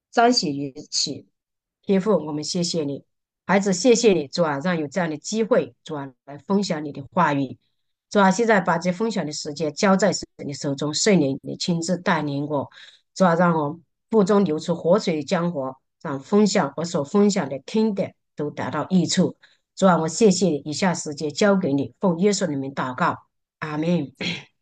彰显于此。天父，我们谢谢你，孩子，谢谢你，主啊，让有这样的机会，主啊，来分享你的话语。主啊，现在把这分享的时间交在你手中，圣灵，你亲自带领我，主啊，让我腹中流出活水的江河，让我所分享的、听的都得到益处。主啊，我谢谢你，以下时间交给你，奉耶稣的名祷告，阿门。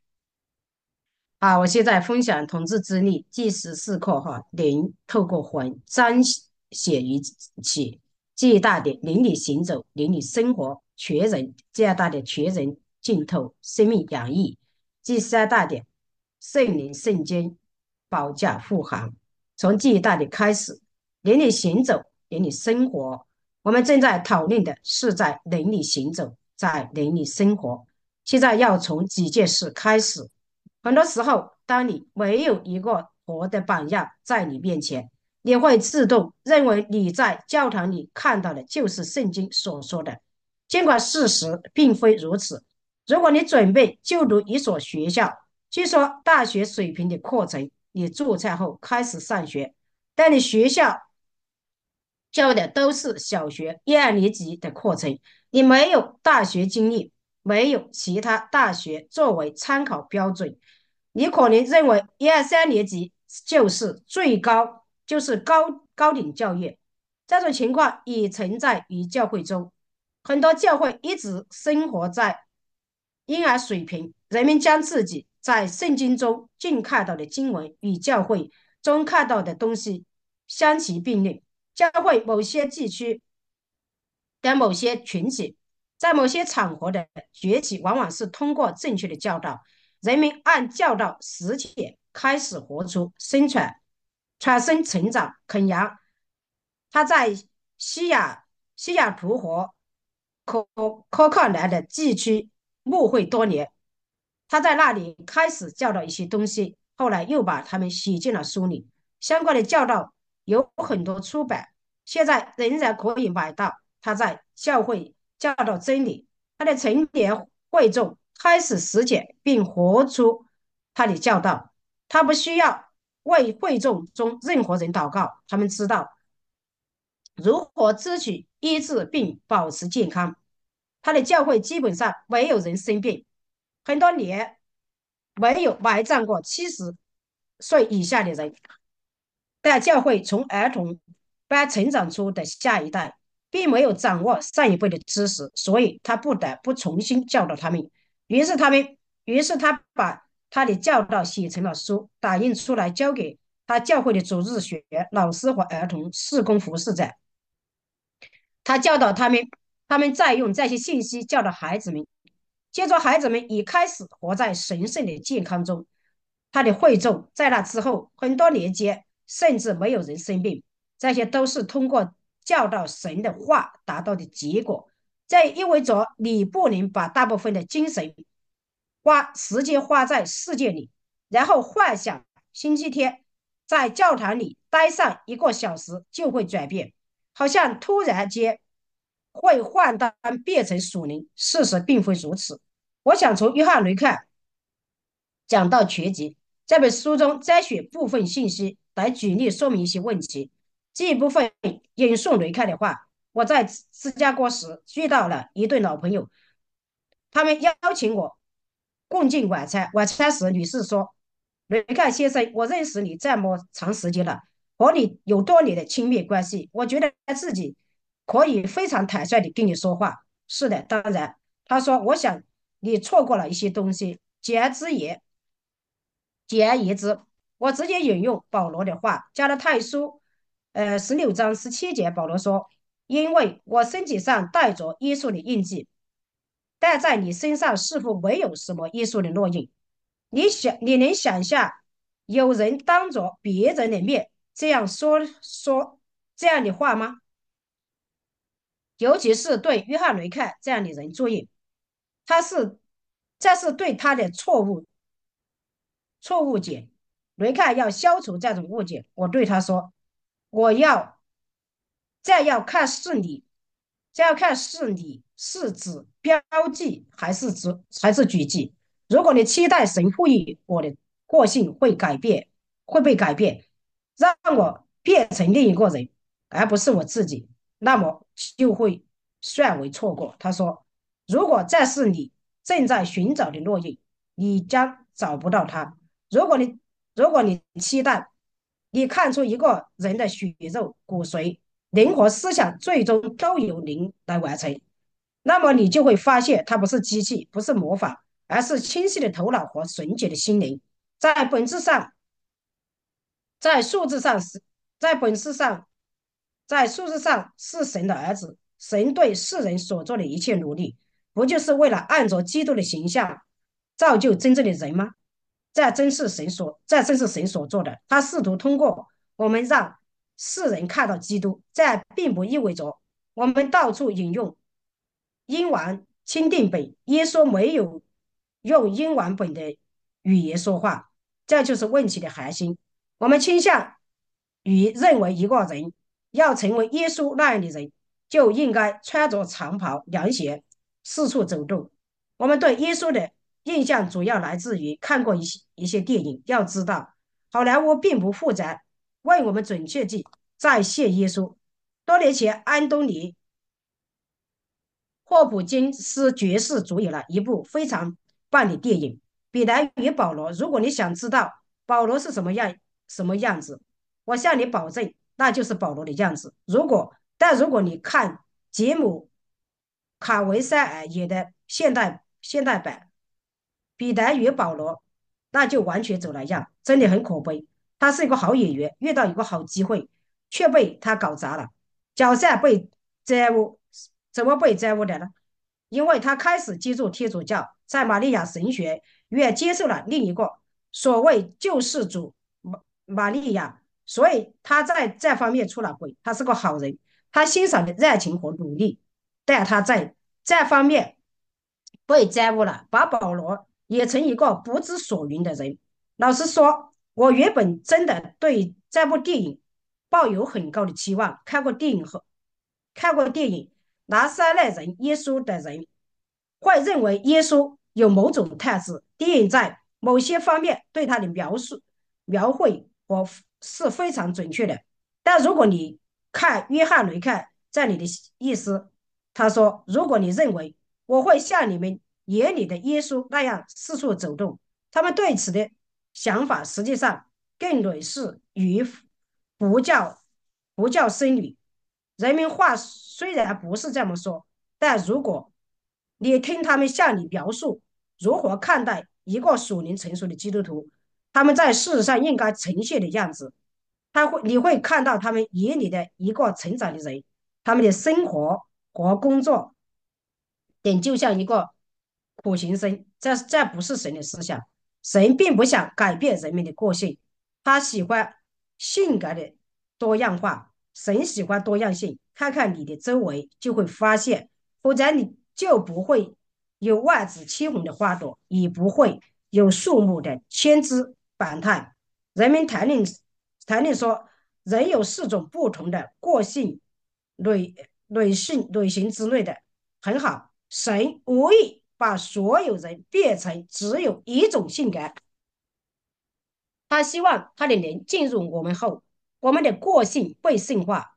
好，我现在分享统治之力，即时四刻哈，灵透过魂彰显于起，最大的灵里行走，灵里生活，全人最大的全人浸透，生命洋溢。第三大点，圣灵圣经保驾护航，从最大的开始，灵里行走，灵里生活。我们正在讨论的是在灵里行走，在灵里生活。现在要从几件事开始。很多时候，当你没有一个活的榜样在你面前，你会自动认为你在教堂里看到的就是圣经所说的，尽管事实并非如此。如果你准备就读一所学校，据说大学水平的课程，你注册后开始上学，但你学校教的都是小学1、2年级的课程，你没有大学经历，没有其他大学作为参考标准，你可能认为1、2、3年级就是最高，就是高等教育。这种情况已存在于教会中，很多教会一直生活在婴儿水平，人们将自己在圣经中尽看到的经文与教会中看到的东西相提并论。教会某些地区的某些群体，在某些场合的崛起，往往是通过正确的教导，人们按教导实践开始活出生存、产生成长。肯扬他在西雅西雅图和科克兰的地区牧会多年，他在那里开始教导一些东西，后来又把他们写进了书里。相关的教导有很多出版，现在仍然可以买到。他在教会教导真理，他的成年会众开始实践并活出他的教导。他不需要为会众中任何人祷告，他们知道如何支取医治并保持健康。他的教会基本上没有人生病，很多年没有埋葬过70岁以下的人。但教会从儿童般成长出的下一代，并没有掌握上一辈的知识，所以他不得不重新教导他们。于是他把他的教导写成了书，打印出来，交给他教会的主日学老师和儿童事工服侍者。他教导他们，他们再用这些信息教导孩子们。接着，孩子们已开始活在神圣的健康中。他的会众在那之后很多年间，甚至没有人生病。这些都是通过教导神的话达到的结果。这意味着你不能把大部分的精神时间花在世界里，然后幻想星期天在教堂里待上1个小时就会转变，好像突然间会换单变成属灵。事实并非如此。我想从约翰·雷克讲到全集这本书中摘选部分信息来举例说明一些问题。这一部分引述雷克的话：我在芝加哥时遇到了一对老朋友，他们邀请我共进晚餐。晚餐时，女士说：雷克先生，我认识你这么长时间了，和你有多年的亲密关系，我觉得自己可以非常坦率地跟你说话。是的，当然。他说：我想你错过了一些东西。简而言之，我直接引用保罗的话，加拉太书16章17节，保罗说：因为我身体上带着耶稣的印记，但在你身上似乎没有什么耶稣的烙印。你能想象有人当着别人的面这样说这样的话吗？尤其是对约翰雷克这样的人。注意，他是这是对他的错误解。雷克要消除这种误解，我对他说：我要这要看是你，这要看是你是指标记还是举记。如果你期待神赋予我的个性会被改变，让我变成另一个人，而不是我自己，那么就会算为错过。他说，如果这是你正在寻找的烙印，你将找不到它。如果你如果你期待你看出一个人的血肉骨髓、灵和思想最终都由您来完成，那么你就会发现，它不是机器，不是模仿，而是清晰的头脑和纯洁的心灵。在本质上，在数字上是，在本质上，在数字上是神的儿子。神对世人所做的一切努力，不就是为了按照基督的形象造就真正的人吗？这正是神所做的。他试图通过我们让世人看到基督。这并不意味着我们到处引用英王钦定本，耶稣没有用英王本的语言说话，这就是问题的核心。我们倾向于认为一个人要成为耶稣那样的人，就应该穿着长袍、凉鞋，四处走动。我们对耶稣的印象主要来自于看过一些电影。要知道，好莱坞并不负责为我们准确地再现耶稣。多年前，安东尼·霍普金斯爵士主演了一部非常棒的电影《彼得与保罗》。如果你想知道保罗是什么样子，我向你保证，那就是保罗的样子。如果你看杰姆卡维塞尔演的现代版彼得与保罗，那就完全走了样，真的很可悲。他是一个好演员，遇到一个好机会，却被他搞砸了，角色被玷污。怎么被玷污的呢？因为他开始接触天主教，在玛利亚神学院接受了另一个所谓救世主玛利亚，所以他在这方面出了轨。他是个好人，他欣赏的热情和努力，但他在这方面被玷污了，把保罗也成一个不知所云的人。老实说，我原本真的对这部电影抱有很高的期望。看过电影拿撒勒人耶稣的人会认为耶稣有某种特质，电影在某些方面对他的描绘是非常准确的。但如果你看约翰雷克这里的意思，他说，如果你认为我会像你们眼里的耶稣那样四处走动，他们对此的想法实际上更类似于不教不教僧侣。人民话虽然不是这么说，但如果你听他们向你描述如何看待一个属灵成熟的基督徒，他们在事实上应该呈现的样子，你会看到他们眼里的一个成长的人，他们的生活和工作等就像一个苦行僧。这不是神的思想。神并不想改变人们的个性，他喜欢性格的多样化。神喜欢多样性。看看你的周围，就会发现，否则你就不会有万紫千红的花朵，也不会有树木的千姿百态。人们谈论说，人有4种不同的个性类型之类的，很好。神无意把所有人变成只有一种性格，他希望他的人进入我们后，我们的个性被圣化，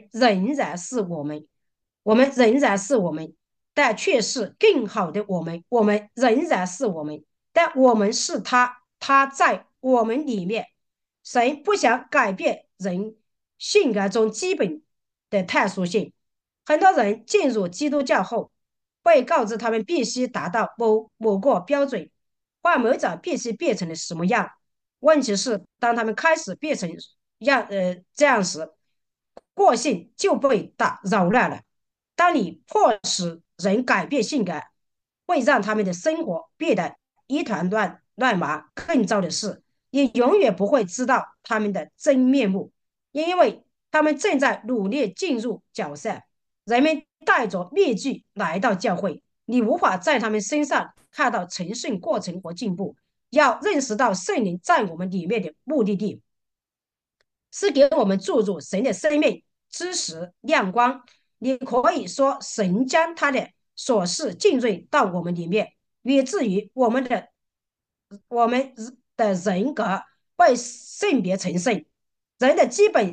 我们仍然是我们，但却是更好的我们。我们仍然是我们，但我们是他，他在我们里面。神不想改变人性格中基本的特殊性。很多人进入基督教后，被告知他们必须达到某个标准，或某种必须变成了什么样。问题是，当他们开始变成这样时，个性就被扰乱了。当你迫使人改变性格，会让他们的生活变得一团乱麻。更糟的是，你永远不会知道他们的真面目，因为他们正在努力进入角色。人们戴着面具来到教会，你无法在他们身上看到成圣过程和进步。要认识到圣灵在我们里面的目的地，是给我们注入神的生命、知识、亮光。你可以说，神将他的所示浸润到我们里面，以至于我们的人格被圣别成圣。 人的基本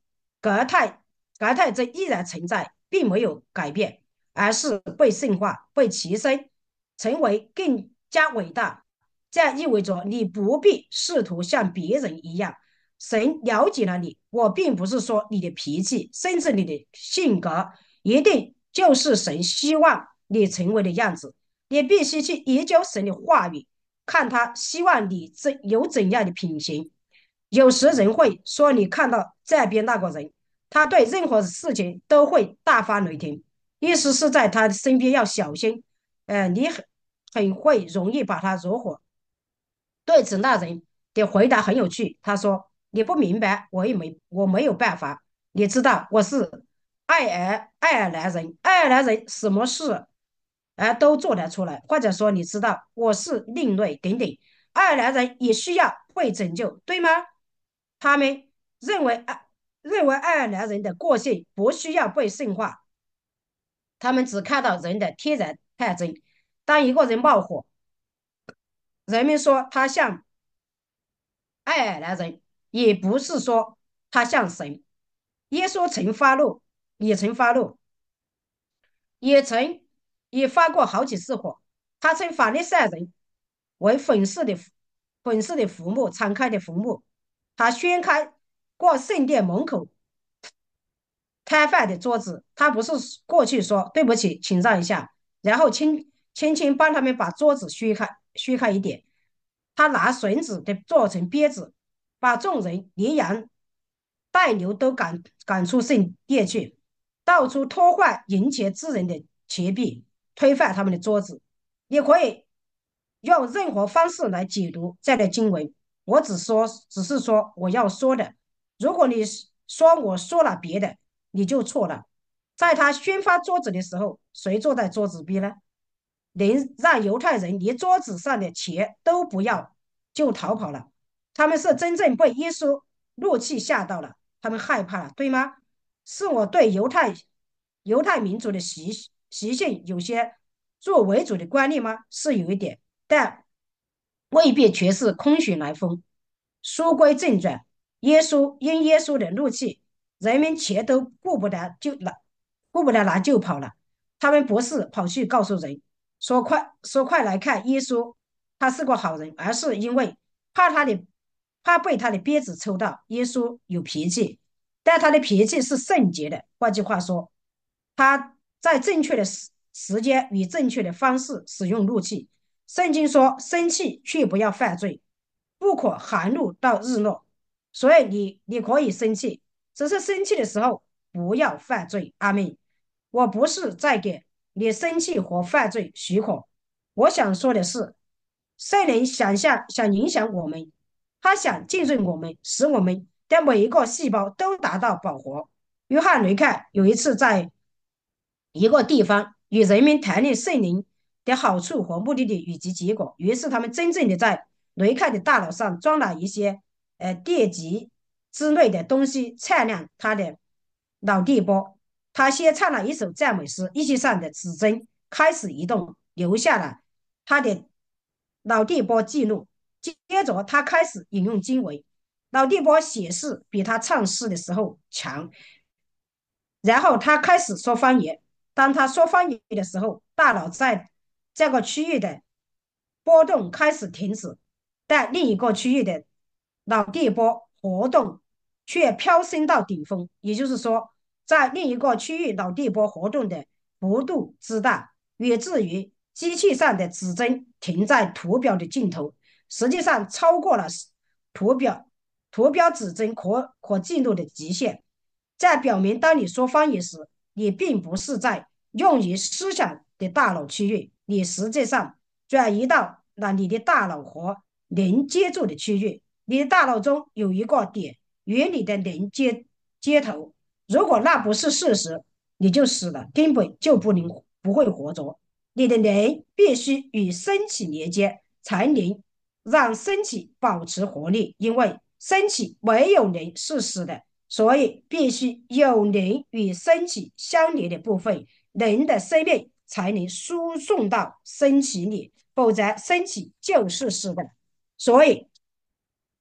格态依然存在，并没有改变，而是被圣化、被提升，成为更加伟大。这意味着你不必试图像别人一样。神了解了你，我并不是说你的脾气，甚至你的性格，一定就是神希望你成为的样子。你必须去研究神的话语，看他希望你有怎样的品行。有时人会说，你看到这边那个人，他对任何事情都会大发雷霆，意思是在他身边要小心。你很会容易把他惹火。对此，那人的回答很有趣。他说：“你不明白，我没有办法。你知道我是爱尔兰人，爱尔兰人什么事都做得出来。或者说，你知道我是另类等等。爱尔兰人也需要被拯救，对吗？他们认为爱尔兰人的个性不需要被圣化，他们只看到人的天然特征。当一个人冒火，人们说他像爱尔兰人，也不是说他像神。耶稣曾发怒，也曾发怒，也曾也发过好几次火。他称法利赛人为粉饰的坟墓，敞开的坟墓。他掀开过圣殿门口摊饭的桌子，他不是过去说对不起，请让一下，然后轻轻帮他们把桌子削开一点。他拿绳子的做成鞭子，把众人连羊带牛都赶出圣殿去，到处拖坏赢钱之人的钱币，推翻他们的桌子。你可以用任何方式来解读这类经文，只是说我要说的。如果你说我说了别的，你就错了。在他宣发桌子的时候，谁坐在桌子边呢？能让犹太人连桌子上的钱都不要就逃跑了。他们是真正被耶稣怒气吓到了，他们害怕了，对吗？是我对犹太民族的习性有些作为主的观念吗？是有一点，但未必全是空穴来风。书归正传，耶稣的怒气，人们钱都顾不得拿就跑了。他们不是跑去告诉人说快来看耶稣，他是个好人，而是因为怕他的怕被他的鞭子抽到。耶稣有脾气，但他的脾气是圣洁的。换句话说，他在正确的时间与正确的方式使用怒气。圣经说：“生气却不要犯罪，不可含怒到日落。”所以你可以生气，只是生气的时候不要犯罪。阿门。我不是在给你生气和犯罪许可。我想说的是，圣灵想影响我们，他想浸润我们，使我们的每一个细胞都达到饱和。约翰雷克有一次在一个地方与人民谈论圣灵的好处和目的地以及结果，于是他们真正的在雷克的大脑上装了一些电极之类的东西，测量他的脑电波。他先唱了一首赞美诗，仪器上的指针开始移动，留下了他的脑电波记录。接着他开始引用经文，脑电波显示比他唱诗的时候强。然后他开始说方言。当他说方言的时候，大脑在这个区域的波动开始停止，但另一个区域的脑电波活动却飙升到顶峰。也就是说，在另一个区域脑电波活动的幅度之大，远至于机器上的指针停在图表的尽头，实际上超过了图表图标指针可记录的极限。这表明，当你说方言时，你并不是在用于思想的大脑区域，你实际上转移到了你的大脑和连接住的区域。你的大脑中有一个点与你的接头，如果那不是事实，你就死了，根本就不会活着。你的灵必须与身体连接，才能让身体保持活力，因为身体没有灵是死的。所以必须有灵与身体相连的部分，人的生命才能输送到身体里，否则身体就是死的。所以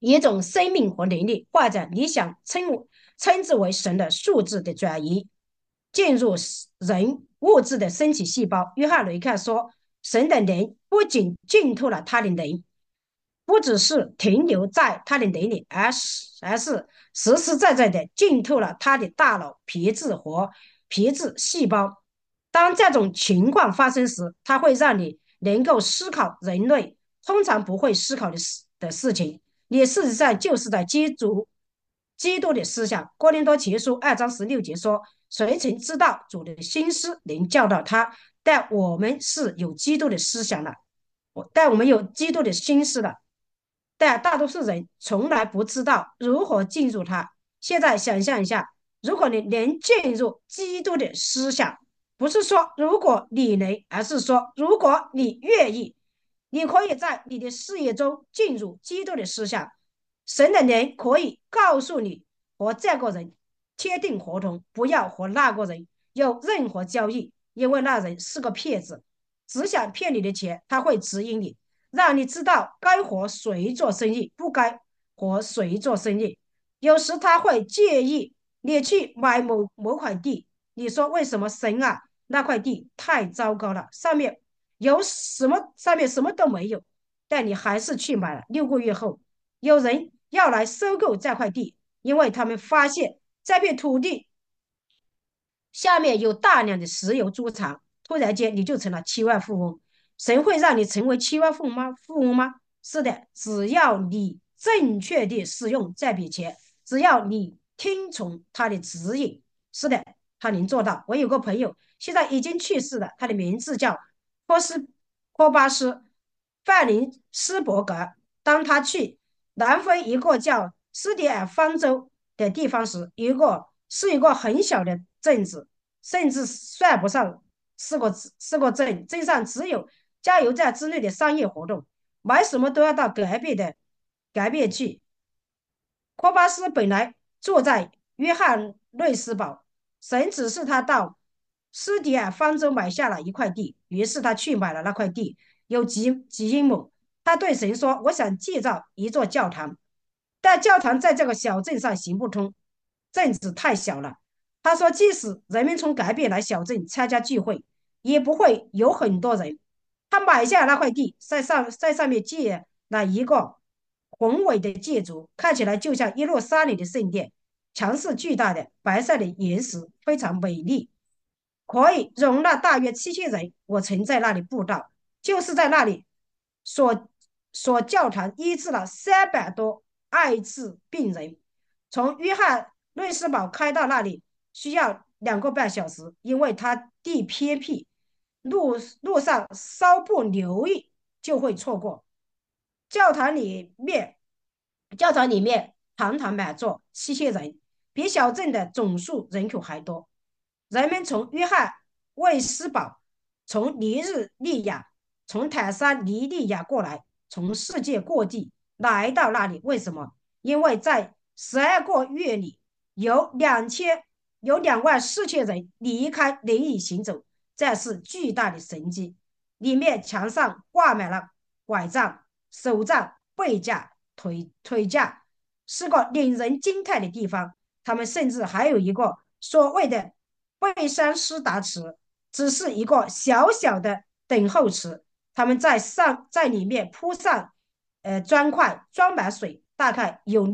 一种生命和能力，或者你想称之为神的素质的转移，进入人物质的身体细胞。约翰雷克说，神的灵不仅浸透了他的灵，不只是停留在他的灵里，而是实实在在的浸透了他的大脑、皮质细胞。当这种情况发生时，它会让你能够思考人类通常不会思考的事情。你事实上就是在基督的思想。哥林多前书2章16节说：谁曾知道主的心思，能教导他？但我们是有基督的思想的，但我们有基督的心思的，但大多数人从来不知道如何进入它。现在想象一下，如果你能进入基督的思想，不是说如果你能，而是说如果你愿意，你可以在你的事业中进入基督的思想。神的灵可以告诉你和这个人签订合同，不要和那个人有任何交易，因为那人是个骗子，只想骗你的钱。他会指引你，让你知道该和谁做生意，不该和谁做生意。有时他会建议你去买某块地，你说为什么？神啊，那块地太糟糕了，上面什么都没有，但你还是去买了。6个月后，有人要来收购这块地，因为他们发现这片土地下面有大量的石油猪场，突然间你就成了千万富翁。神会让你成为千万富翁吗？是的，只要你正确的使用这笔钱，只要你听从他的指引，是的，他能做到。我有个朋友现在已经去世了，他的名字叫科巴斯范林斯伯格。当他去南非一个叫斯迪尔方舟的地方时，是一个很小的镇子，甚至算不上是个镇，镇上只有加油站之类的商业活动，买什么都要到隔壁去。科巴斯本来住在约翰内斯堡，神指示他到斯迪尔方舟买下了一块地，于是他去买了那块地，有几英亩。他对神说：“我想建造一座教堂，但教堂在这个小镇上行不通，镇子太小了。”他说：“即使人们从隔壁来小镇参加聚会，也不会有很多人。”他买下那块地，在上面建了一个宏伟的建筑，看起来就像耶路撒冷的圣殿，墙是巨大的，白色的岩石非常美丽，可以容纳大约7000人。我曾在那里布道，就是在那里所教堂医治了300多艾滋病人。从约翰内斯堡开到那里需要2个半小时，因为它地偏僻，路上稍不留意就会错过。教堂里面，教堂里面堂堂满座7000人，比小镇的总数人口还多。人们从约翰魏斯堡、从尼日利亚、从坦桑尼利亚过来，从世界各地来到那里。为什么？因为在12个月里，有24000人离开灵里行走，这是巨大的神迹。里面墙上挂满了拐杖、手杖、背架、腿架，是个令人惊叹的地方。他们甚至还有一个所谓的贝山斯达池，只是一个小小的等候池。他们在里面铺上砖块，装满水，大概有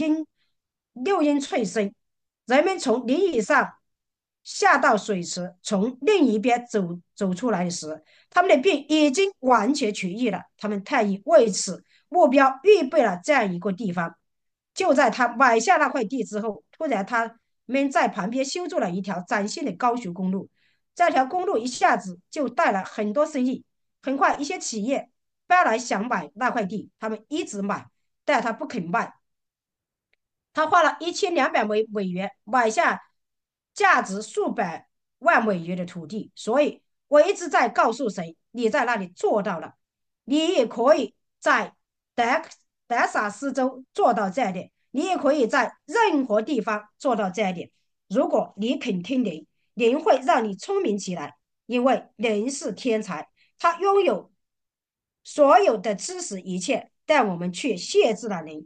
6英寸深。人们从轮椅上下到水池，从另一边走出来时，他们的病已经完全痊愈了。他们特意为此目标预备了这样一个地方。就在他买下那块地之后，突然他们在旁边修筑了一条崭新的高速公路。这条公路一下子就带来很多生意，很快一些企业搬来想买那块地，他们一直买，但他不肯卖。他花了1200美元买下价值数百万美元的土地。所以我一直在告诉谁，你在那里做到了，你也可以在德萨斯州做到这一点，你也可以在任何地方做到这一点。如果你肯听灵，灵会让你聪明起来，因为灵是天才，他拥有所有的知识一切，但我们却限制了灵。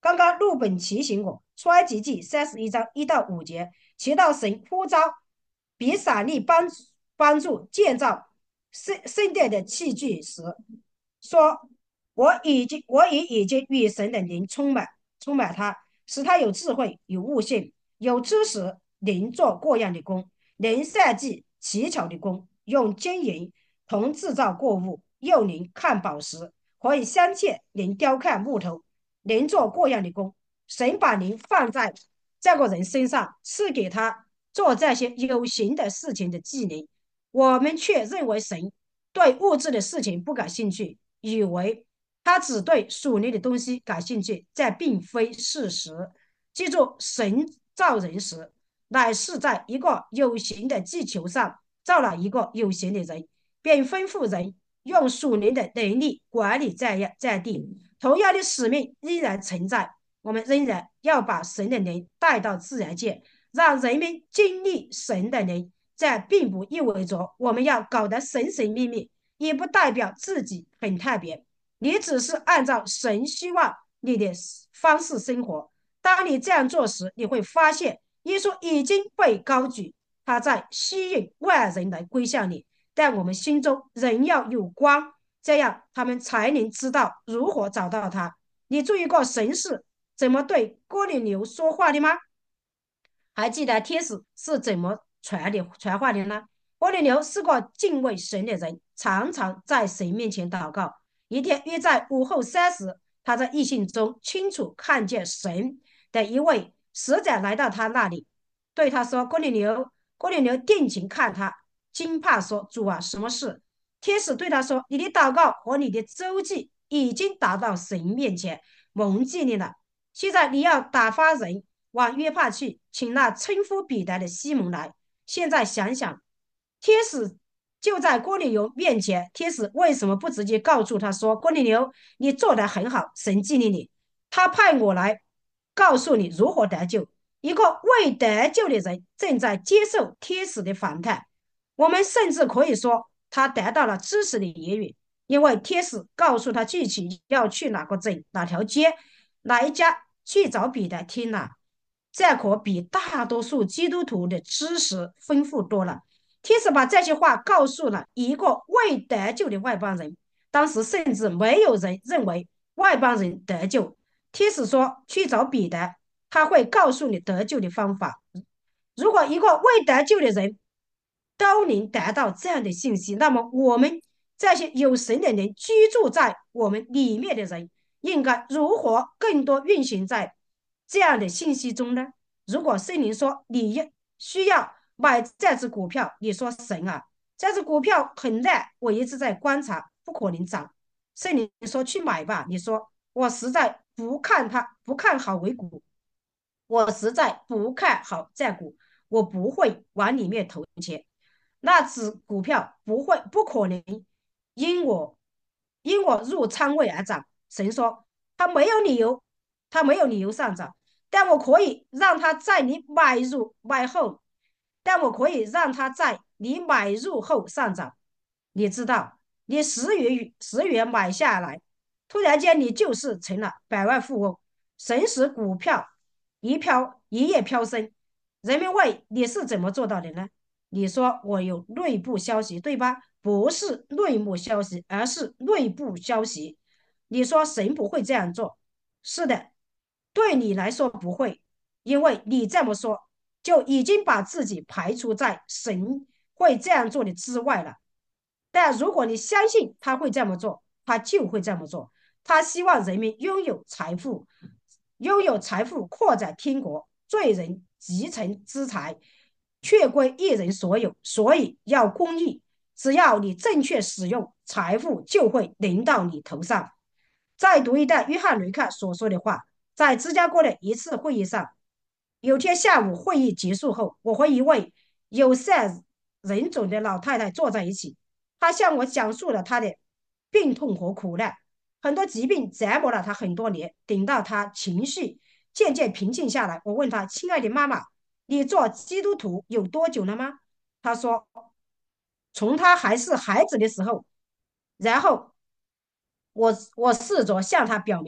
刚刚陆本提醒我，出埃及记31章1到5节，提到神呼召比撒利帮助建造圣殿的器具时，说：我已经与神的灵充满他，使他有智慧、有悟性、有知识，能做各样的工，能设计奇巧的工，用金银铜制造过物，又能看宝石，可以镶嵌，能雕刻木头，能做各样的工。神把灵放在这个人身上，赐给他做这些有形的事情的技能。我们却认为神对物质的事情不感兴趣，以为他只对属灵的东西感兴趣，这并非事实。记住，神造人时，乃是在一个有形的地球上造了一个有形的人，并吩咐人用属灵的能力管理这地。同样的使命依然存在，我们仍然要把神的灵带到自然界，让人们经历神的灵。这并不意味着我们要搞得神神秘秘，也不代表自己很特别。你只是按照神希望你的方式生活。当你这样做时，你会发现耶稣已经被高举，他在吸引万人来归向你。但我们心中仍要有光，这样他们才能知道如何找到他。你注意过神是怎么对哥尼流说话的吗？还记得天使是怎么传话的呢？哥尼流是个敬畏神的人，常常在神面前祷告。一天约在午后3时，他在异象中清楚看见神的一位使者来到他那里，对他说：“哥尼流。”哥尼流定睛看他，惊怕说：“主啊，什么事？”天使对他说：“你的祷告和你的周记已经达到神面前，蒙记你了。现在你要打发人往约帕去，请那称呼彼得的西蒙来。”现在想想，天使就在哥尼流面前，天使为什么不直接告诉他说：“哥尼流，你做得很好，神纪念你。他派我来告诉你如何得救。”一个未得救的人正在接受天使的访谈，我们甚至可以说他得到了知识的言语，因为天使告诉他具体要去哪个镇、哪条街、哪一家去找彼得。听了，这可比大多数基督徒的知识丰富多了。天使把这些话告诉了一个未得救的外邦人，当时甚至没有人认为外邦人得救。天使说去找彼得，他会告诉你得救的方法。如果一个未得救的人都能得到这样的信息，那么我们这些有神的人居住在我们里面的人，应该如何更多运行在这样的信息中呢？如果圣灵说你需要买这只股票，你说神啊，这只股票很烂，我一直在观察，不可能涨。圣灵说去买吧，你说我实在不看好为股，我实在不看好这股，我不会往里面投钱。那只股票不可能因我入仓位而涨。神说他没有理由，他没有理由上涨，但我可以让他在你买后，但我可以让他在你买入后上涨。你知道，你10元买下来，突然间你就是成了百万富翁。神使股票一夜飙升，人们问你是怎么做到的呢？你说我有内部消息，对吧？不是内幕消息，而是内部消息。你说神不会这样做，是的，对你来说不会，因为你这么说就已经把自己排除在神会这样做的之外了。但如果你相信他会这么做，他就会这么做。他希望人民拥有财富扩展天国，罪人集成资财，却归一人所有。所以要公义，只要你正确使用，财富就会临到你头上。再读一段约翰·雷克所说的话，在芝加哥的一次会议上，有天下午会议结束后，我和一位有色人种的老太太坐在一起，她向我讲述了她的病痛和苦难。很多疾病折磨了她很多年，等到她情绪渐渐平静下来，我问她：“亲爱的妈妈，你做基督徒有多久了吗？”她说：“从她还是孩子的时候。”然后我试着向她表明，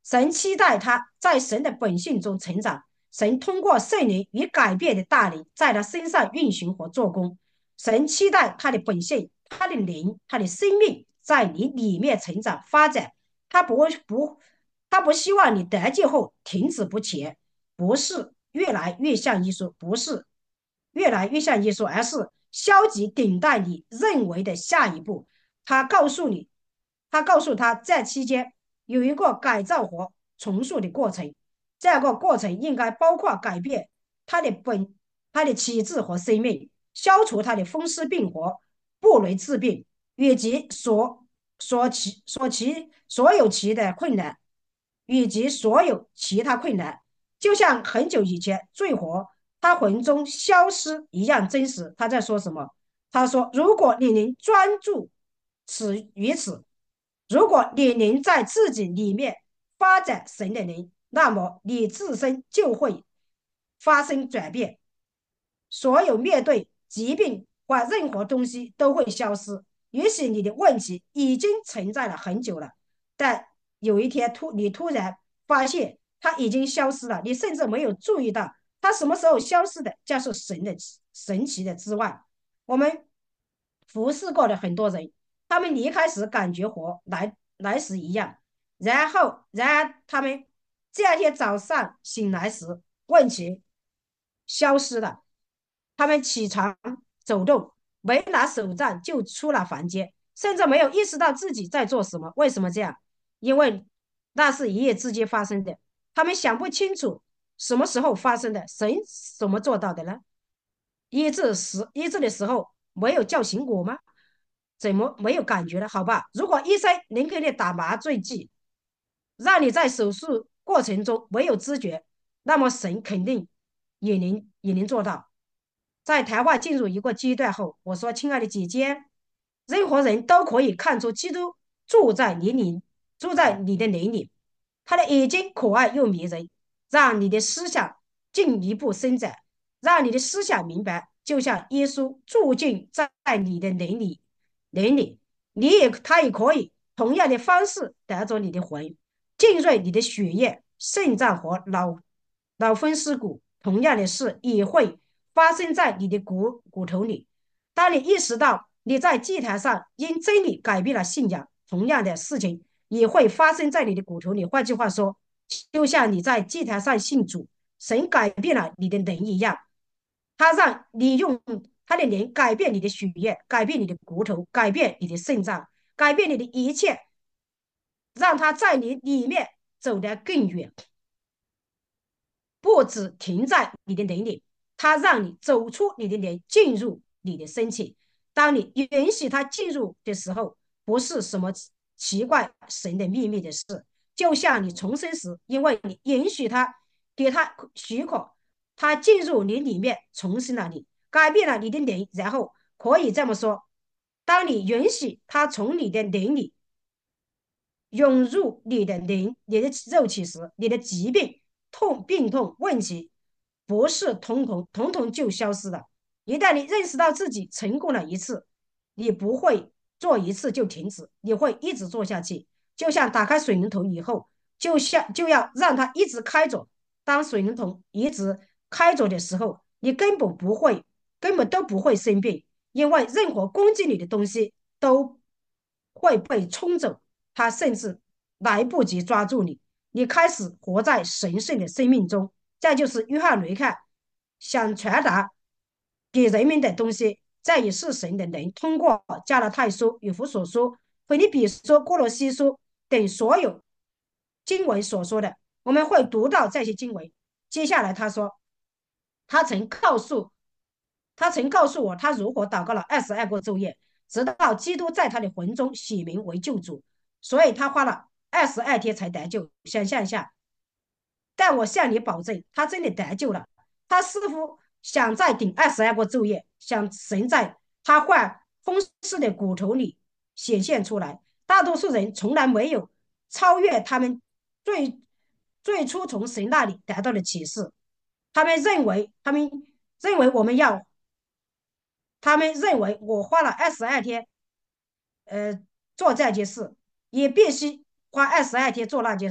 神期待他在神的本性中成长。神通过圣灵与改变的大灵在他身上运行和做工。神期待他的本性、他的灵、他的生命在你里面成长发展。他他不希望你得救后停止不前，不是越来越像耶稣，不是越来越像耶稣，而是消极顶待你认为的下一步。他告诉你，他告诉他这期间有一个改造和重塑的过程，这个过程应该包括改变他的他的体质和生命，消除他的风湿病和布雷治病，以及所有其的困难，以及所有其他困难，就像很久以前醉火他魂中消失一样真实。他在说什么？他说：如果你能专注此，如果你能在自己里面发展神的灵，那么你自身就会发生转变。所有面对疾病或任何东西都会消失。也许你的问题已经存在了很久了，但有一天你突然发现它已经消失了，你甚至没有注意到它什么时候消失的，这是神的神奇的之外。我们服侍过的很多人，他们离开时感觉和来时一样，然而他们第二天早上醒来时，问题消失了。他们起床走动，没拿手杖就出了房间，甚至没有意识到自己在做什么。为什么这样？因为那是一夜之间发生的，他们想不清楚什么时候发生的，神怎么做到的呢？医治的时候没有叫醒我吗？怎么没有感觉呢？好吧，如果医生能给你打麻醉剂，让你在手术过程中没有知觉，那么神肯定也能做到。在谈话进入一个阶段后，我说：“亲爱的姐姐，任何人都可以看出基督住在你里，住在你的灵里。他的眼睛可爱又迷人，让你的思想进一步伸展，让你的思想明白，就像耶稣住进在你的灵里，他也可以同样的方式得着你的魂，浸润你的血液、肾脏和脑分尸骨。同样的事也会发生在你的骨头里。当你意识到你在祭坛上因真理改变了信仰，同样的事情也会发生在你的骨头里。换句话说，就像你在祭坛上信主，神改变了你的灵一样，他让你用他的灵改变你的血液，改变你的骨头，改变你的肾脏，改变你的一切，让他在你里面走得更远。不只停在你的灵里，它让你走出你的灵，进入你的身体。当你允许它进入的时候，不是什么奇怪神的秘密的事，就像你重生时，因为你允许它，给它许可，它进入你里面，重生了你，改变了你的灵，然后可以这么说：当你允许它从你的灵里涌入你的灵、你的肉体时，你的疾病、病痛、问题不是统统就消失了。一旦你认识到自己成功了一次，你不会做一次就停止，你会一直做下去。就像打开水龙头以后，就要让它一直开着。当水龙头一直开着的时候，你根本都不会生病，因为任何攻击你的东西都会被冲走。他甚至来不及抓住你，你开始活在神圣的生命中。这就是约翰雷克想传达给人们的东西。这也是神的人通过加拉太书、以弗所书、腓立比书、哥罗西书等所有经文所说的。我们会读到这些经文。接下来他说，他曾告诉我他如何祷告了22个昼夜，直到基督在他的魂中显明为救主。所以他花了22天才得救。想象一下，但我向你保证，他真的得救了。他似乎想再顶22个昼夜，想神在他患风湿的骨头里显现出来。大多数人从来没有超越他们最初从神那里得到的启示。他们认为我们要，他们认为我花了22天，做这件事，也必须花22天做那件事。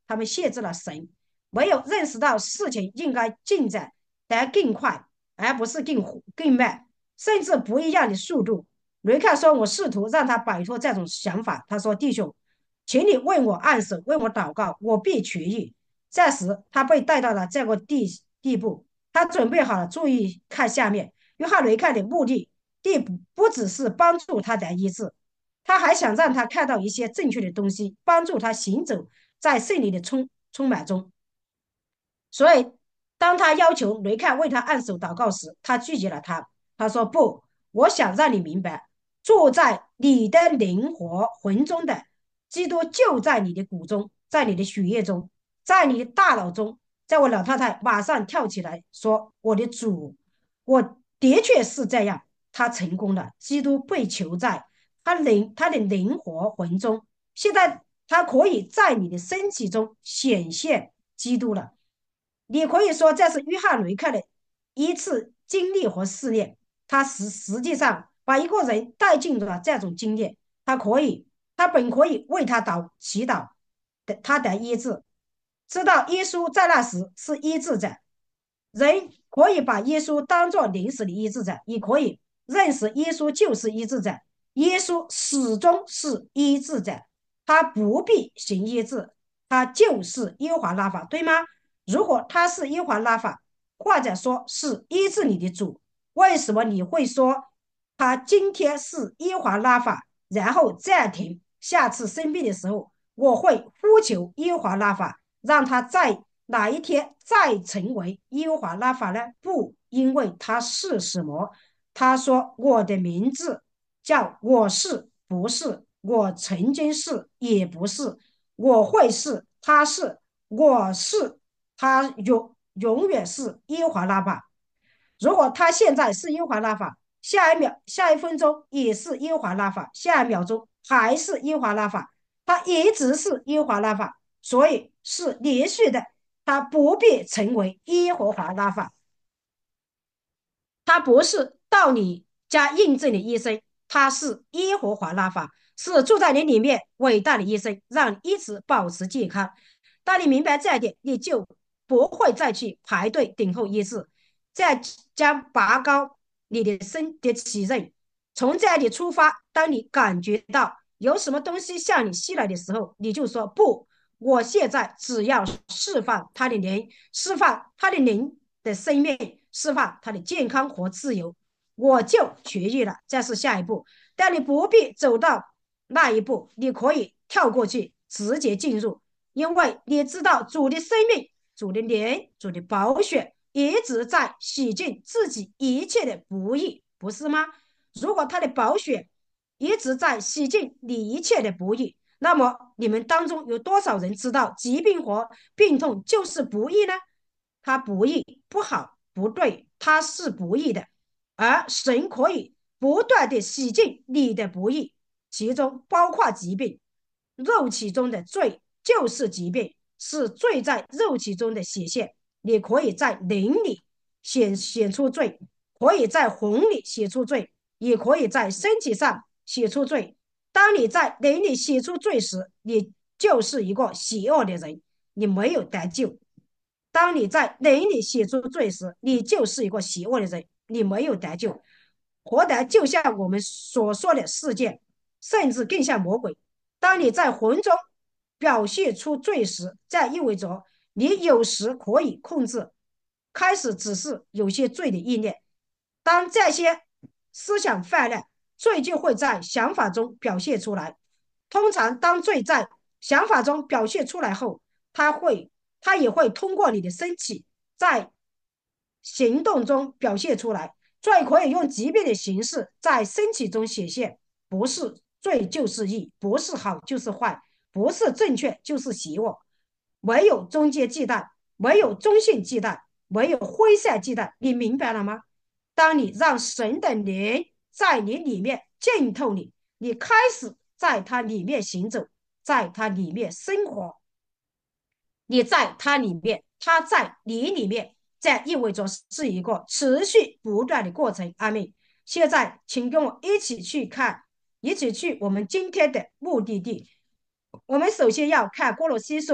他们限制了神，没有认识到事情应该进展得更快，而不是更慢，甚至不一样的速度。雷克说：“我试图让他摆脱这种想法。他说：‘弟兄，请你为我按手，为我祷告，我必痊愈。’这时，他被带到了这个地步，他准备好了。注意看下面，约翰雷克的目的不只是帮助他得医治，他还想让他看到一些正确的东西，帮助他行走在圣灵的充满中。所以，当他要求雷克为他按手祷告时，他拒绝了他。他说：“不，我想让你明白，住在你的灵活魂中的基督就在你的骨中，在你的血液中，在你的大脑中。”在我老太太马上跳起来说：“我的主，我的确是这样。”他成功了，基督被囚在他的灵活魂中，现在他可以在你的身体中显现基督了。你可以说这是约翰雷克的一次经历和试炼，他实际上把一个人带进了这种经验，他本可以为他祈祷，他得医治，知道耶稣在那时是医治者。人可以把耶稣当作临时的医治者，也可以认识耶稣就是医治者。耶稣始终是医治者，他不必行医治，他就是耶和华拉法，对吗？如果他是耶和华拉法，或者说是医治你的主，为什么你会说他今天是耶和华拉法，然后暂停，下次生病的时候，我会呼求耶和华拉法，让他在哪一天再成为耶和华拉法呢？不，因为他是什么？他说：“我的名字叫我是，不是我曾经是，也不是我会是，他是我是，他永远是耶和华拉法。如果他现在是耶和华拉法，下一分钟也是耶和华拉法，下一秒钟还是耶和华拉法，他一直是耶和华拉法，所以是连续的，他不必成为耶和华拉法。他不是到你家印证的医生，他是耶和华拉法，是住在你里面伟大的医生，让你一直保持健康。当你明白这一点，你就不会再去排队等候医治，再将拔高你的身的体认。从这里出发，当你感觉到有什么东西向你袭来的时候，你就说不，我现在只要释放他的灵，释放他的灵的生命，释放他的健康和自由，我就痊愈了。这是下一步，但你不必走到那一步，你可以跳过去，直接进入，因为你知道主的生命、主的灵、主的宝血一直在洗净自己一切的不义，不是吗？如果他的宝血一直在洗净你一切的不义，那么你们当中有多少人知道疾病和病痛就是不义呢？它不义、不好、不对，它是不义的。而神可以不断的洗净你的不义，其中包括疾病。肉体中的罪就是疾病，是罪在肉体中的显现。你可以在灵里显出罪，可以在魂里显出罪，也可以在身体上写出罪。当你在灵里写出罪时，你就是一个邪恶的人，你没有得救。当你在灵里写出罪时，你就是一个邪恶的人，你没有得救。活得就像我们所说的事件，甚至更像魔鬼。当你在魂中表现出罪时，这意味着你有时可以控制，开始只是有些罪的意念。当这些思想泛滥，罪就会在想法中表现出来。通常，当罪在想法中表现出来后，它也会通过你的身体在行动中表现出来。罪可以用疾病的形式在身体中显现，不是罪就是义，不是好就是坏，不是正确就是邪恶，没有中间忌惮，没有中性忌惮，没有灰色忌惮，你明白了吗？当你让神的灵在你里面浸透你，你开始在它里面行走，在它里面生活，你在它里面，它在你里面，这意味着是一个持续不断的过程。阿妹，现在请跟我一起去看，一起去我们今天的目的地。我们首先要看哥罗西书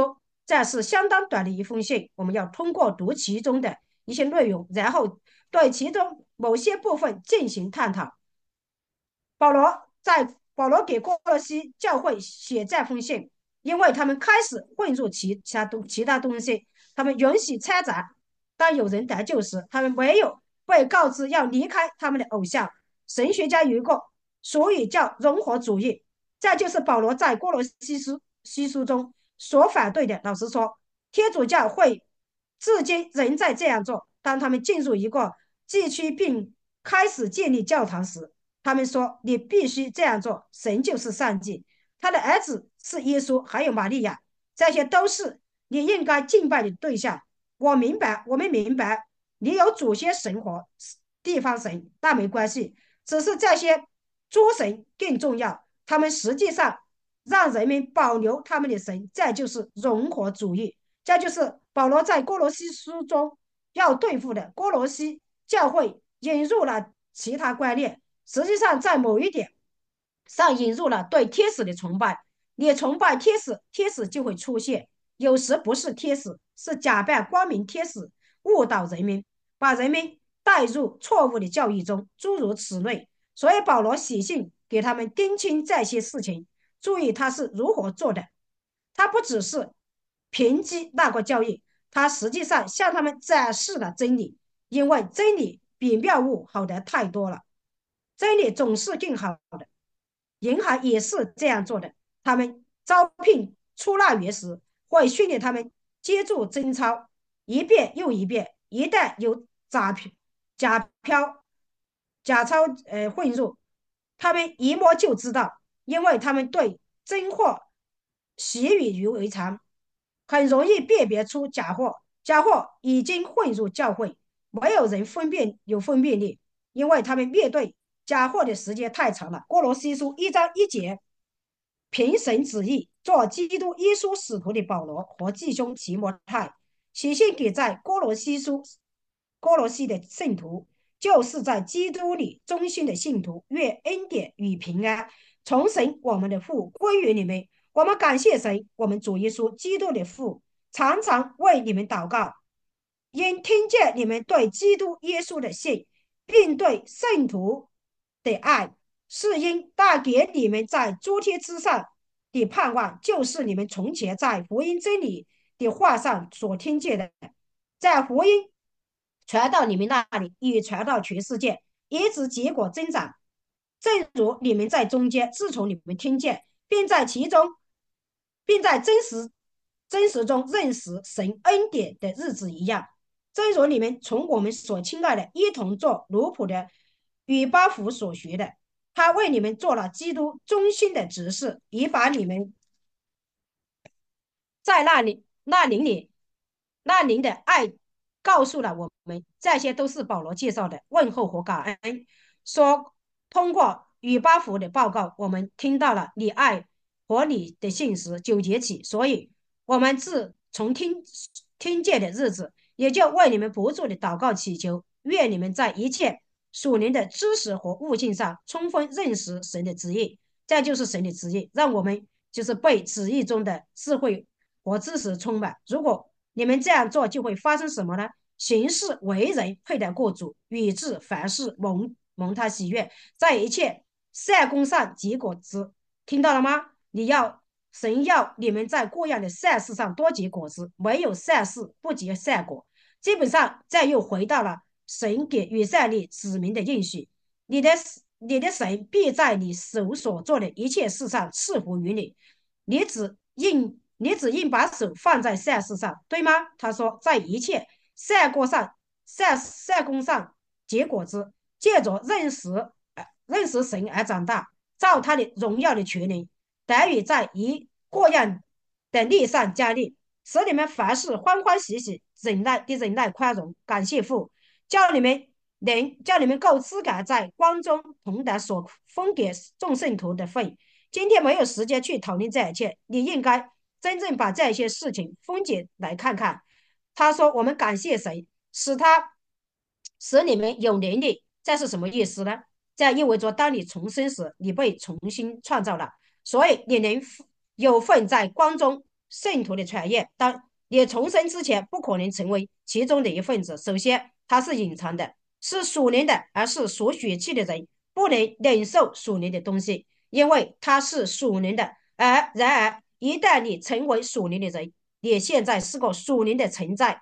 这是相当短的一封信，我们要通过读其中的一些内容，然后对其中某些部分进行探讨。保罗给哥罗西教会写这封信，因为他们开始混入其他东西，他们允许掺杂。当有人得救时，他们没有被告知要离开他们的偶像。神学家有一个俗语叫融合主义，这就是保罗在哥罗西书中所反对的。老实说，天主教会至今仍在这样做。当他们进入一个地区并开始建立教堂时，他们说你必须这样做，神就是上帝，他的儿子是耶稣，还有玛利亚，这些都是你应该敬拜的对象。我明白，我们明白，你有祖先神和地方神，那没关系，只是这些诸神更重要，他们实际上让人们保留他们的神，这就是融合主义，这就是保罗在哥罗西书中要对付的。哥罗西教会引入了其他观念，实际上在某一点上引入了对天使的崇拜。你崇拜天使，天使就会出现。有时不是天使，是假扮光明天使，误导人民，把人们带入错误的教义中，诸如此类。所以保罗写信给他们盯清这些事情，注意他是如何做的。他不只是凭击那个教义，他实际上向他们展示了真理，因为真理比谬误好得太多了。真理总是更好的。银行也是这样做的，他们招聘出纳员时会训练他们接住真钞，一遍又一遍。一旦有假票、假钞混入，他们一摸就知道，因为他们对真货习以为常，很容易辨别出假货。假货已经混入教会，没有人有分辨力，因为他们面对假货的时间太长了。哥罗西书1章1节，凭神旨意做基督耶稣使徒的保罗和弟兄提摩太，写信给在哥罗西的圣徒，就是在基督里忠心的信徒，愿恩典与平安从神我们的父归于你们。我们感谢神，我们主耶稣基督的父，常常为你们祷告，因听见你们对基督耶稣的信，并对圣徒的爱，是因带给你们在诸天之上的盼望，就是你们从前在福音真理的话上所听见的，在福音传到你们那里，也传到全世界，一直结果增长。正如你们在中间，自从你们听见，并在其中，并在真实中认识神恩典的日子一样。正如你们从我们所亲爱的一同做奴仆的与巴弗所学的，他为你们做了基督忠心的执事，以把你们在那灵的爱告诉了我们。这些都是保罗介绍的问候和感恩。说通过与巴弗的报告，我们听到了你爱和你的信实9节起，所以我们自从听见的日子，也就为你们不住的祷告祈求，愿你们在一切属灵的知识和悟性上充分认识神的旨意。这就是神的旨意，让我们就是被旨意中的智慧和知识充满。如果你们这样做，就会发生什么呢？行事为人配得过主，与至凡事蒙他喜悦，在一切善功上结果子。听到了吗？神要你们在各样的善事上多结果子，没有善事不结善果。基本上，这又回到了神给以色列子民的应许：你的神必在你手所做的一切事上赐福于你。你只应把手放在善事上，对吗？他说，在一切善功上结果子，借着认识神而长大，照他的荣耀的权能，得以在各样的力上加力，使你们凡事欢欢喜喜，忍耐宽容，感谢父，叫你们够资格在光中同得所分给众圣徒的份。今天没有时间去讨论这一切，你应该真正把这些事情分解来看看。他说：“我们感谢神，使你们有能力。”这是什么意思呢？这意味着当你重生时，你被重新创造了，所以你能有份在光中圣徒的传言。当你重生之前，不可能成为其中的一份子。首先，它是隐藏的，是属灵的，而是属血气的人不能忍受属灵的东西，因为它是属灵的。然而，一旦你成为属灵的人，你现在是个属灵的存在，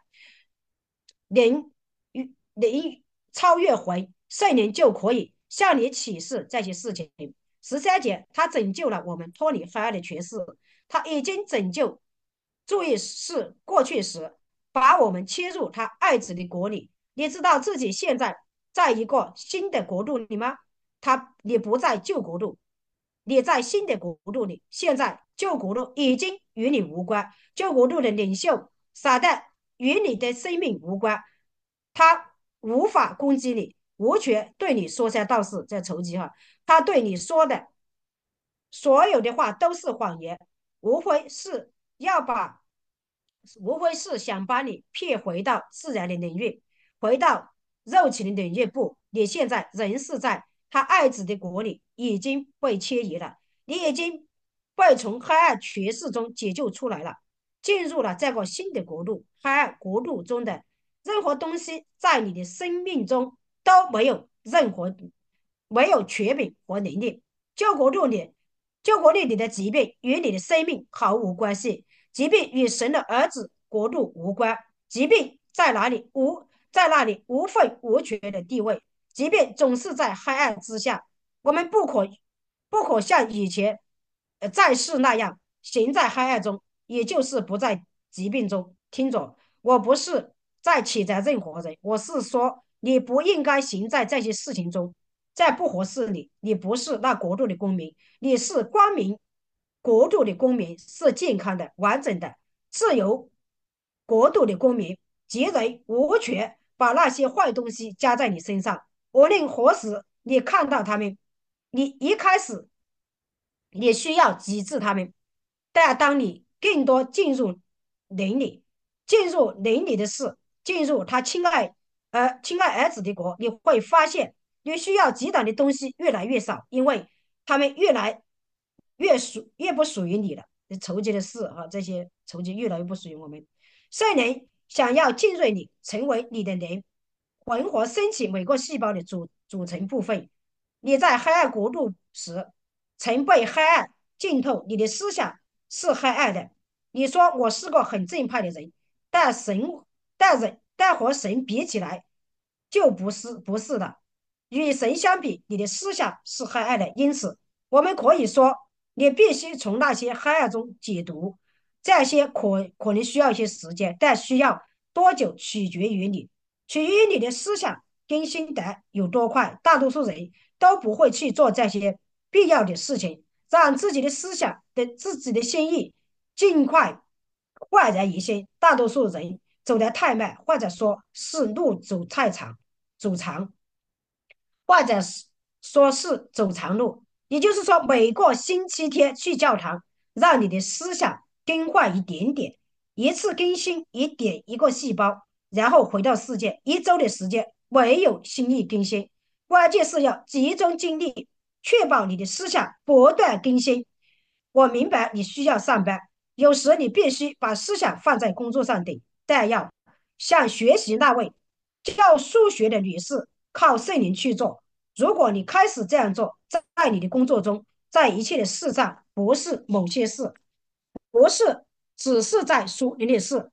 灵超越魂，圣灵就可以向你启示这些事情。13节，他拯救了我们脱离黑暗的权势，他已经拯救，注意是过去时，把我们切入他爱子的国里。你知道自己现在在一个新的国度里吗？你不在旧国度，你在新的国度里。现在旧国度已经与你无关，旧国度的领袖撒旦与你的生命无关，他无法攻击你，无权对你说三道四。在仇敌哈，他对你说的所有的话都是谎言，无非是要把，无非是想把你骗回到自然的领域，回到肉体的领域。不，你现在人是在他爱子的国里，已经被迁移了，你已经被从黑暗权势中解救出来了，进入了这个新的国度。黑暗国度中的任何东西，在你的生命中都没有权柄和能力。旧国度里，旧国度里的疾病与你的生命毫无关系，疾病与神的儿子国度无关。疾病在那里无份无权的地位，疾病总是在黑暗之下。我们不可像以前在世那样行在黑暗中，也就是不在疾病中。听着，我不是在谴责任何人，我是说你不应该行在这些事情中，在不合适里。你不是那国度的公民，你是光明国度的公民，是健康的、完整的、自由国度的公民。敌人无权把那些坏东西加在你身上，无论何时你看到他们，你一开始你需要抵制他们，但当你更多灵里，进入灵里的事，进入他亲爱儿子的国，你会发现你需要抵挡的东西越来越少，因为他们越不属于你了。仇敌的事啊，这些仇敌越来越不属于我们。圣灵想要进入你，成为你的灵魂和身体每个细胞的组成部分。你在黑暗国度时，曾被黑暗浸透，你的思想是黑暗的。你说我是个很正派的人，但和神比起来，就不是的。与神相比，你的思想是黑暗的。因此，我们可以说，你必须从那些黑暗中解读。这些可能需要一些时间，但需要多久取决于你的思想更新得有多快。大多数人都不会去做这些必要的事情，让自己的心意尽快焕然一新。大多数人走得太慢，或者说是路走长，或者说是走长路。也就是说，每个星期天去教堂，让你的思想更换一点点，一次更新一个细胞，然后回到世界。1周的时间没有心意更新，关键是要集中精力，确保你的思想不断更新。我明白你需要上班，有时你必须把思想放在工作上等，但要像学习那位教数学的女士，靠圣灵去做。如果你开始这样做，在你的工作中，在一切的事上，不是某些事，不是只是在属灵的事，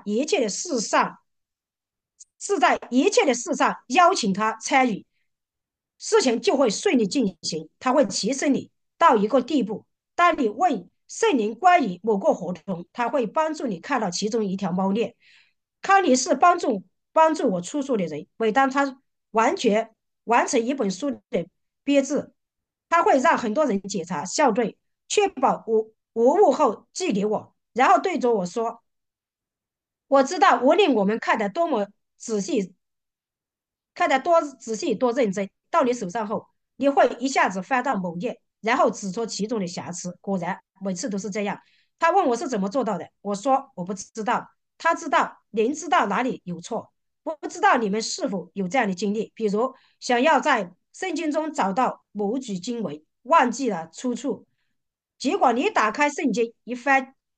是在一切的事上邀请他参与，事情就会顺利进行。他会提升你到一个地步。当你问圣灵关于某个合同，他会帮助你看到其中一条猫链。康尼是帮助我出书的人，每当他完成一本书的编制，他会让很多人检查校对，确保无误后寄给我，然后对着我说：“我知道，无论我们仔细，看得多仔细多认真，到你手上后，你会一下子翻到某页，然后指出其中的瑕疵。果然，每次都是这样。”他问我是怎么做到的，我说我不知道。他知道，您知道哪里有错，不知道你们是否有这样的经历，比如想要在圣经中找到某句经文，忘记了出处，结果你打开圣经一翻，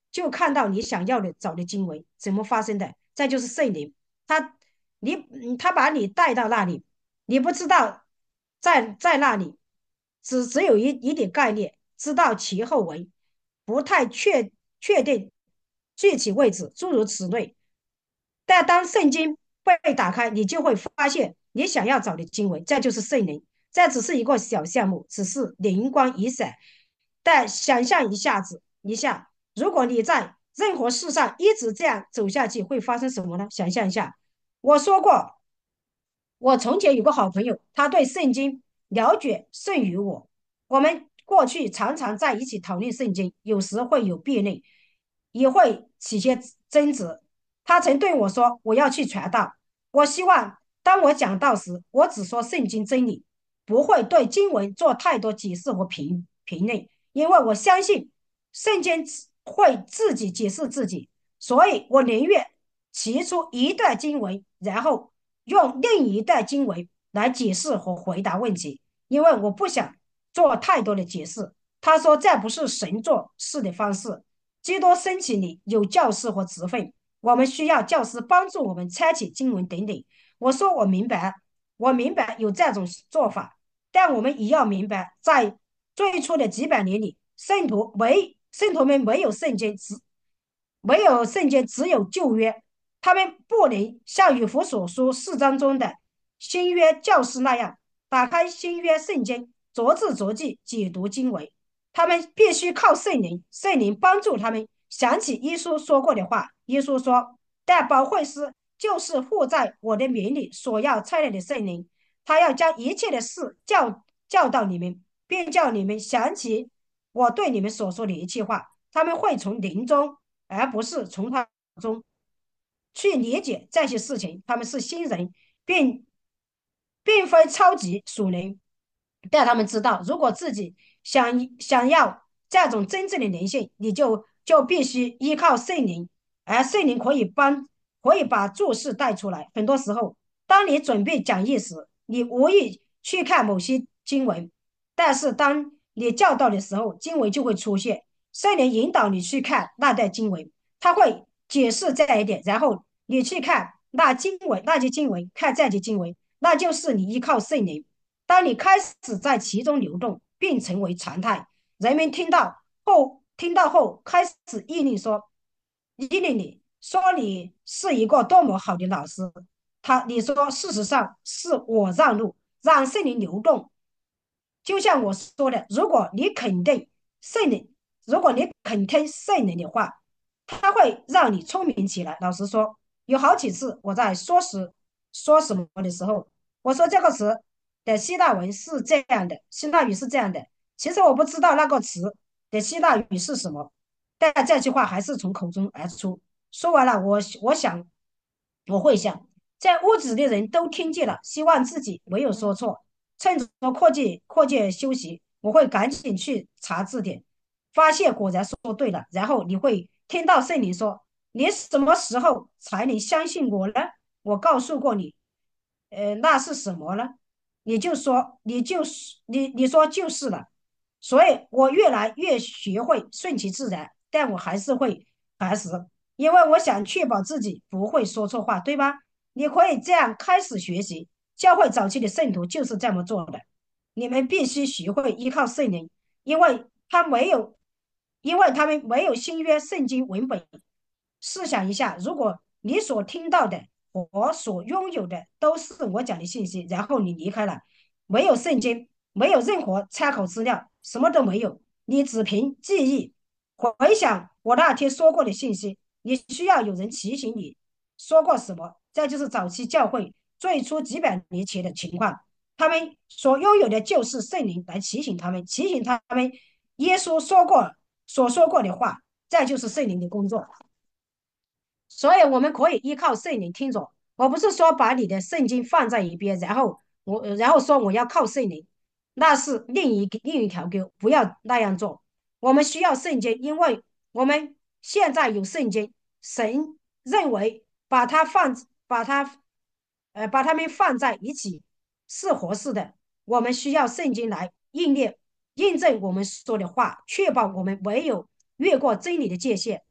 就看到你想要的找的经文怎么发生的。再就是圣灵，他他把你带到那里，你不知道在那里，只有一点概念，知道其后文，不太确定具体位置，诸如此类。但当圣经被打开，你就会发现你想要找的经文，这就是圣灵。这只是一个小项目，只是灵光一闪。但想象一下，如果你在任何事上一直这样走下去，会发生什么呢？想象一下，我说过，我从前有个好朋友，他对圣经了解甚于我。我们过去常常在一起讨论圣经，有时会有辩论，也会起些争执。他曾对我说：“我要去传道，我希望当我讲道时，我只说圣经真理，不会对经文做太多解释和评论，因为我相信圣经会自己解释自己，所以我宁愿提出一段经文，然后用另一段经文来解释和回答问题，因为我不想做太多的解释。”他说：“这不是神做事的方式。基督身体里有教师和职分，我们需要教师帮助我们拆解经文等等。”我说：“我明白，我明白有这种做法，但我们也要明白，在最初的几百年里，圣徒们没有圣经，只有旧约。他们不能像以弗所书4章中的新约教师那样打开新约圣经，逐字逐句解读经文。他们必须靠圣灵，圣灵帮助他们想起耶稣说过的话。耶稣说：但保惠师就是附在我的名里所要差来的圣灵，他要将一切的事教导你们，并叫你们想起我对你们所说的一切话。他们会从灵中，而不是从他中去理解这些事情。他们是新人，并非超级属灵，但他们知道，如果自己想要这种真正的灵性，你就必须依靠圣灵，而圣灵可以把注释带出来。很多时候，当你准备讲义时，你无意去看某些经文，但是当你教导的时候，经文就会出现。圣灵引导你去看那段经文，他会解释这一点，然后你去看那些经文，看这些经文，那就是你依靠圣灵。当你开始在其中流动，并成为常态，人们听到后开始议论你说你是一个多么好的老师。你说事实上是我让路，让圣灵流动。就像我说的，圣灵，如果你肯听圣灵的话，他会让你聪明起来。老实说，有好几次我在说什么的时候，我说这个词的希腊文是这样的，希腊语是这样的。其实我不知道那个词的希腊语是什么，但这句话还是从口中而出。说完了，我想我会想，在屋子的人都听见了，希望自己没有说错。趁着课间休息，我会赶紧去查字典，发现果然说对了。然后你会听到圣灵说：“你什么时候才能相信我呢？我告诉过你，那是什么呢？”你就说，你说就是了。所以我越来越学会顺其自然，但我还是会烦死，因为我想确保自己不会说错话，对吧？你可以这样开始学习。教会早期的圣徒就是这么做的。你们必须学会依靠圣灵，因为他没有，因为他们没有新约圣经文本。试想一下，如果你所听到的我所拥有的都是我讲的信息，然后你离开了，没有圣经，没有任何参考资料，什么都没有，你只凭记忆回想我那天说过的信息，你需要有人提醒你说过什么。这就是早期教会最初几百年前的情况，他们所拥有的就是圣灵来提醒他们耶稣所说过的话，这就是圣灵的工作。所以我们可以依靠圣灵听着。我不是说把你的圣经放在一边，然后说我要靠圣灵，那是另一条沟，不要那样做。我们需要圣经，因为我们现在有圣经，神认为把它们放在一起是合适的。我们需要圣经来印证我们说的话，确保我们没有越过真理的界限。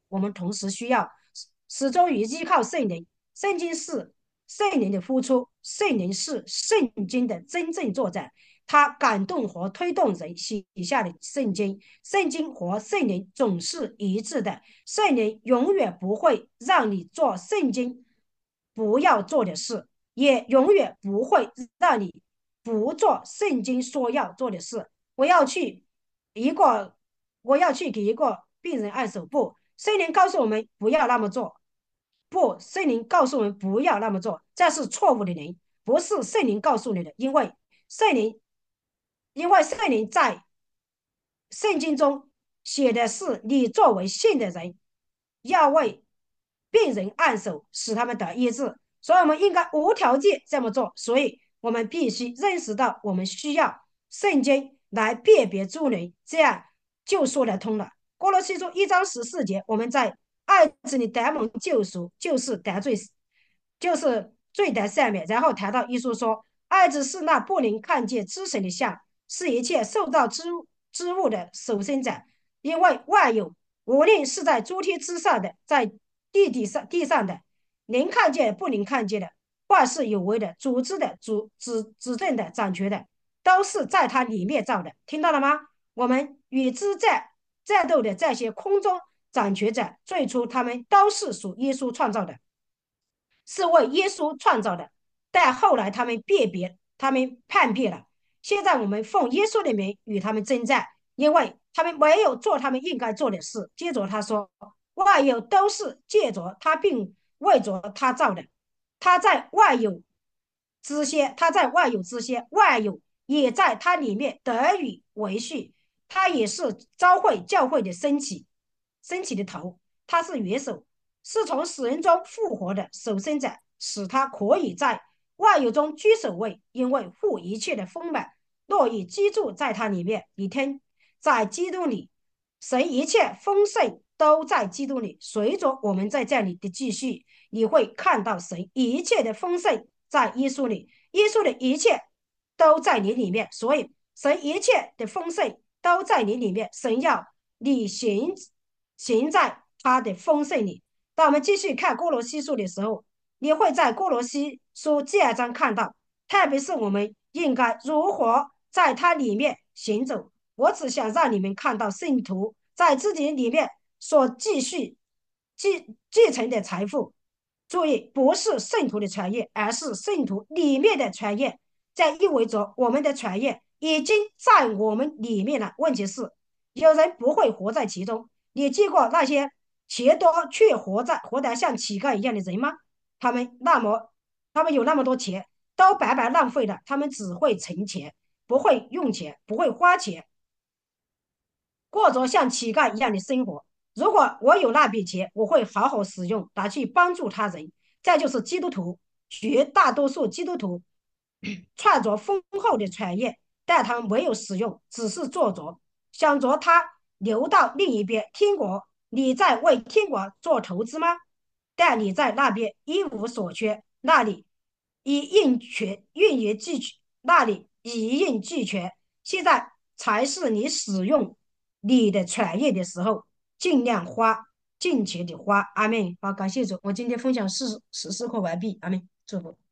我们同时需要始终依靠圣灵。圣经是圣灵的付出，圣灵是圣经的真正作者，他感动和推动人写下的圣经。圣经和圣灵总是一致的，圣灵永远不会让你做圣经不要做的事，也永远不会让你不做圣经说要做的事。我要去一个，我要去给一个病人按手，不，圣灵告诉我们不要那么做，不，圣灵告诉我们不要那么做，这是错误的人，不是圣灵告诉你的，圣灵，因为圣灵在圣经中写的是你作为信的人要为病人按手，使他们得医治，所以我们应该无条件这么做。所以我们必须认识到，我们需要圣经来辨别诸人，这样就说得通了。哥罗西书1章14节，我们在爱子里得蒙救赎，就是得罪，就是罪得赦免。然后谈到耶稣说，爱子是那不能看见之神的像，是一切受造之物的首生者，因为万有无论是在诸天之上的，在地上的，能看见不能看见的，或是有为的、组织的、指政的、掌权的，都是在它里面造的。听到了吗？我们与之战斗的这些空中掌权者，最初他们都是属耶稣创造的，是为耶稣创造的，但后来他们辨别，他们叛变了。现在我们奉耶稣的名与他们征战，因为他们没有做他们应该做的事。接着他说，万有都是借着他并为着他造的，他在万有之先，他在万有之先，万有也在他里面得以维续。他也是召会教会的升起的头，他是元首，是从死人中复活的首生者，使他可以在万有中居首位，因为父一切的丰满乐意居住在他里面。你听，在基督里，神一切丰盛都在基督里。随着我们在这里的继续，你会看到神一切的丰盛在耶稣里，耶稣的一切都在你里面。所以，神一切的丰盛都在你里面，神要你行在他的丰盛里。当我们继续看哥罗西书的时候，你会在哥罗西书第2章看到，特别是我们应该如何在它里面行走。我只想让你们看到圣徒在自己里面所继承的财富。注意，不是圣徒的传业，而是圣徒里面的传业。这意味着我们的传业已经在我们里面了。问题是，有人不会活在其中。你见过那些钱多却活得像乞丐一样的人吗？他们有那么多钱，都白白浪费了。他们只会存钱，不会用钱，不会花钱，过着像乞丐一样的生活。如果我有那笔钱，我会好好使用，拿去帮助他人。这就是基督徒，绝大多数基督徒创着丰厚的产业，但他们没有使用，只是做着，想着他流到另一边天国。你在为天国做投资吗？但你在那边一无所缺，那里已应全运营俱全，那里已应俱全。现在才是你使用你的产业的时候，尽量花，尽情的花。阿门。好，感谢主，我今天分享14课完毕。阿门。祝福。